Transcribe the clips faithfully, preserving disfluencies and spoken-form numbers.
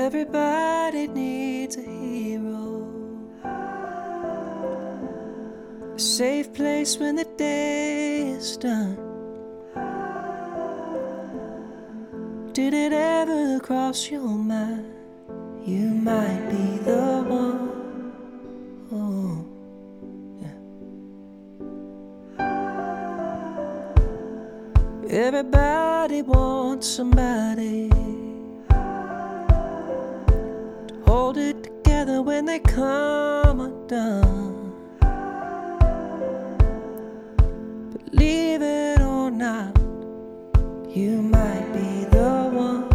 Everybody needs a hero, a safe place when the day is done. Did it ever cross your mind you might be the one? Oh, yeah. Everybody wants somebody to hold it together when they come undone. Believe it or not, you might be the one.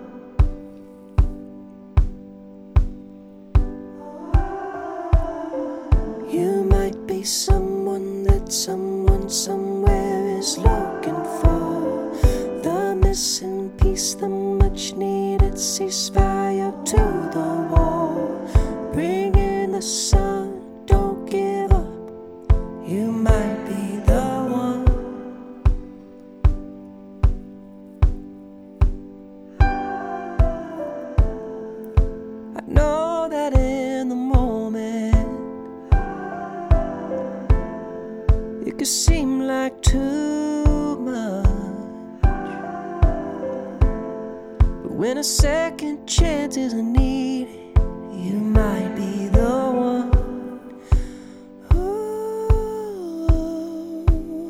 You might be someone that someone somewhere is looking for, the missing piece, the much needed ceasefire to the wall. Bring in the sun, don't give up, you might be the one. I know that in the moment it could seem like too much, but when a second chance isn't needed, you might be the one. Ooh,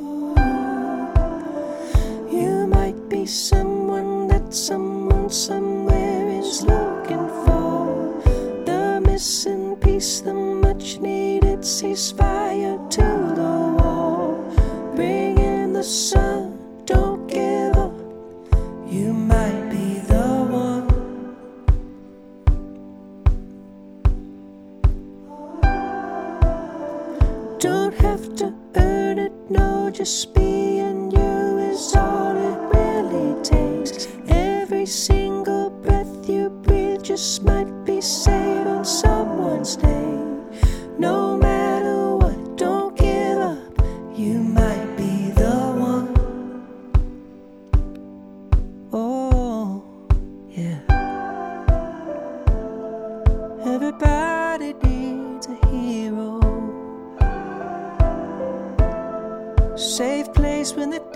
you might be someone that someone somewhere is looking for, the missing piece, the much needed ceasefire to the wall. Bring in the sun, don't give up, you might be the one. Don't have to earn it, no, just being you is all it really takes. Every single breath you breathe just might be saving someone's day. No matter what, don't give up, you might be the one. Oh, yeah. Everybody needs a hero, safe place when the